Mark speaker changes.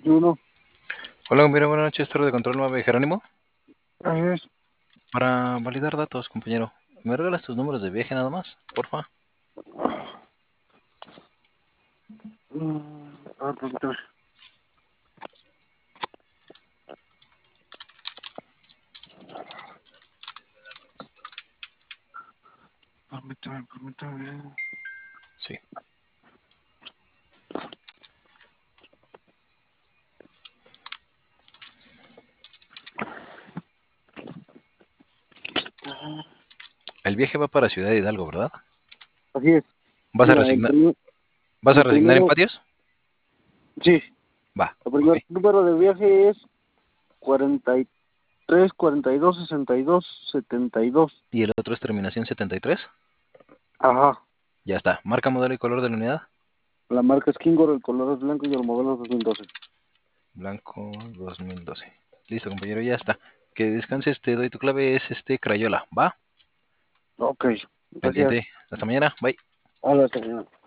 Speaker 1: uno.
Speaker 2: Hola, mira, buenas noches, torre de control 9, Jerónimo.
Speaker 1: Así es.
Speaker 2: Para validar datos, compañero, ¿me regalas tus números de viaje nada más, porfa?
Speaker 1: Permítame, permítame.
Speaker 2: Sí. El viaje va para Ciudad Hidalgo, ¿verdad?
Speaker 1: Así es.
Speaker 2: ¿Vas a
Speaker 1: Mira,
Speaker 2: resignar, vas a
Speaker 1: el
Speaker 2: resignar en
Speaker 1: primero,
Speaker 2: patios?
Speaker 1: sí,
Speaker 2: Va,
Speaker 1: el
Speaker 2: ok.
Speaker 1: primer número de viaje es 43, 42, 62, 72.
Speaker 2: ¿Y el otro es terminación 73?
Speaker 1: Ajá.
Speaker 2: Ya está. Marca, modelo y color de la unidad.
Speaker 1: La marca es Kingor, el color es blanco y el modelo es 2012.
Speaker 2: Blanco 2012. Listo, compañero, ya está. Que descanses, te doy tu clave, es Crayola. ¿Va?
Speaker 1: Ok, gracias.
Speaker 2: Pendiente. Hasta mañana. Bye.
Speaker 1: Hola, señor.